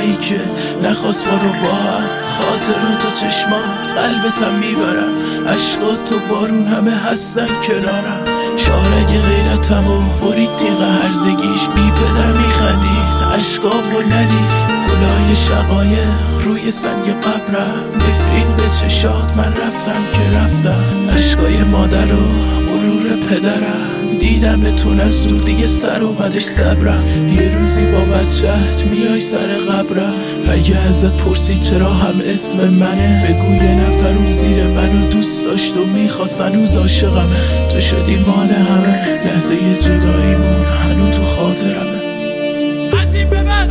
جایی که نخواست ما رو با هم، خاطرات و چشمات قلبتم میبرم، عشقات و بارون همه هستن کنارم. شارگ غیرتمو برید تیغ هرزگیش، بی پدر میخندید عشقامو ندید. گلای شقایق روی سنگ قبرم، نفرین به چشات من رفتم که رفتم. عشقای مادر و غرور پدرم، دیدمتون از دور دیگه سر اومدش صبرم. یه روزی با بچهت میای سر قبرم، اگه ازت پرسید چرا هم اسم منه، بگو یه نفر اون زیر منو دوست داشت و میخواست هنوز عاشقمه. تو شدی مان همه، لحظه یه جداییمون هنوز تو خاطرمه. از این به بعد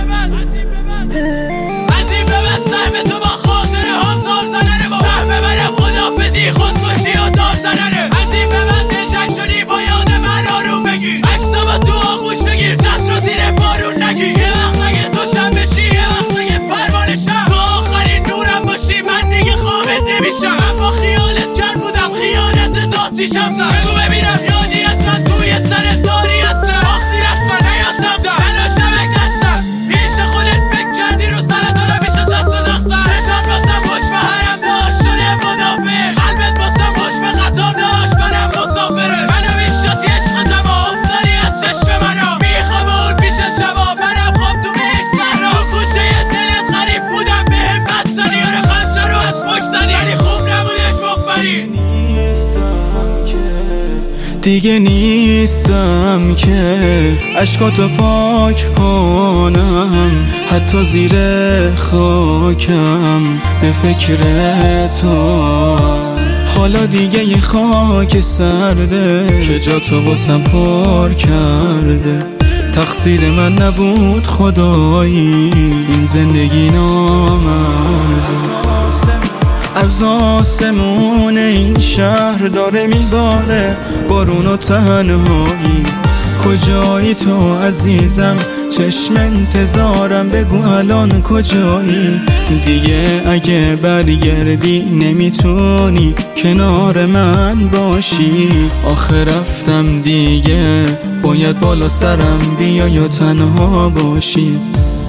سهم تو با خاطره هم زار زننه، با سهم منم خدافزی خودکشی و دار زننه. از این به بعد دلتنگ شدی با یاد من آروم بگیر، عکسامو تو آغوش بگیر، چتر رو زیر بارون نگیر. یه وقت اگه تو شب بشی، یه وقت اگه پروانه شم، تو آخرین نورم باشی من دیگه خوابت نمیشم. من با خیالت گرم بودم، خیالت داتیشم زد. بگو ببینم یادی اصلا توی سرت داری اصلا، وقتی رسما نیاستم تنها شبک دستم، پیش خودت فکر کردی رو سرت رو میشه شست و دستم. چشم واسم حکم حرم داشت شده مدافع، قلبت واسم حکم قطار داشت منم مسافره. منو میشناسی عشقتم و افتادی از چشم منو، میخوام اون پیش شبا منم خواب تو میک صحرا. تو کوچه دلت غریب بودم بهم بد زنی، آره خنجر رو از پشت زنی، ولی خوب نبودش مفبری. دیگه نیستم که عشقاتو پاک کنم، حتی زیر خاکم به فکر تو. حالا دیگه یه خاک سرده که جا تو واسم پر کرده، تقصیر من نبود خدایی این زندگی نامرده. از آسمون این شهر داره میباره بارون و تنهایی، کجایی تو عزیزم؟ چشم انتظارم، بگو الان کجایی؟ دیگه اگه برگردی نمیتونی کنار من باشی، آخه رفتم دیگه باید بالا سرم بیای و تنها باشی.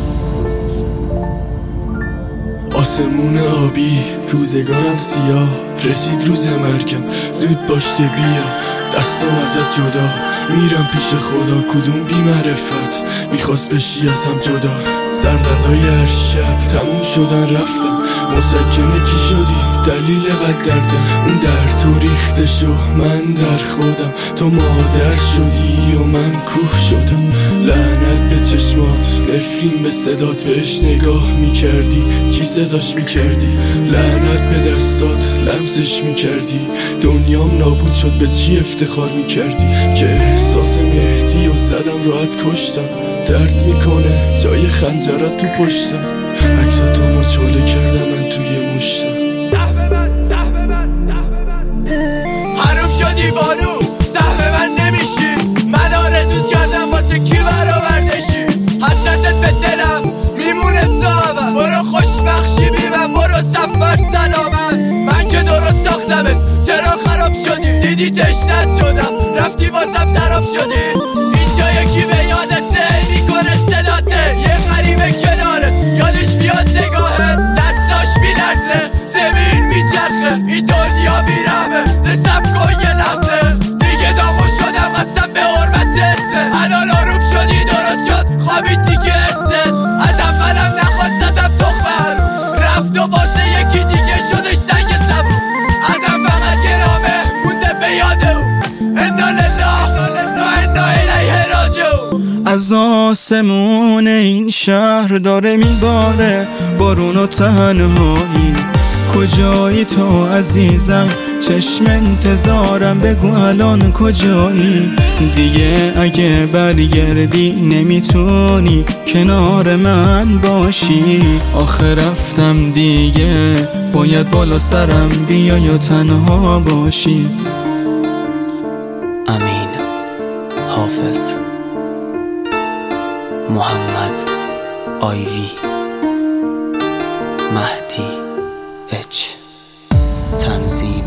آسمون آبی، روزگارم سیاه، رسید روز مرگم زود باشته بیا. دستم ازت جدا، میرم پیش خدا، کدوم بی معرفت میخواست بشی ازم جدا. سردردهای هر شب تموم شدن رفتم، مسکنه کی شدی دلیل قد دردم. اون در تو ریخته شو من در خودم، تو مادر شدی و من کوه شدم. لعنت به چشمات، نفرین به صدات، بهش نگاه میکردی چی صداش میکردی. لعنت به دستات، لمسش میکردی دنیام نابود شد، به چی افتخار میکردی که احساس مهدی و زدم راحت کشتم. درد میکنه جای خنجرت تو پشتم، عکساتو مچاله کردم من توی مشتم. حروم شدی بانو، سهم من نمیشی، من آرزوت کردم واسه کی برآوردشی. حسرتت به دلم میمونه صعبم، برو خوشبخشی بی من، برو سفر سلامت. من که درست ساختمت چرا خراب شدی؟ دیدی تشنت شدم رفتی واسم سراب شدی. اینجا یکی به یادته میکنه صداته، یه غریبه کنارت یادش بیاد نگاهت، دستاش میلرزه زمین میچرخه، این دنیا بیرحمه نصب کن یه لحظه. دیگه دامو شدم قسم به حرمت اسمه، الان آروم شدی درست شد خوابید دیگه ارسه. از اولم نخواستم تخمه رفت و واسه یکی دیگه شدش سنگ سبون. ازم فقط گرامه مونده به یاد او، انا لله و انا الیه راجعون. از آسمون این شهر داره میباره بارون و تنهایی، کجایی تو عزیزم؟ چشم انتظارم، بگو الان کجایی؟ دیگه اگه برگردی نمیتونی کنار من باشی، آخه رفتم دیگه باید بالا سرم بیای و تنها باشی. امین حافظ، محمد آیوی، مهدی اچ، تنظیم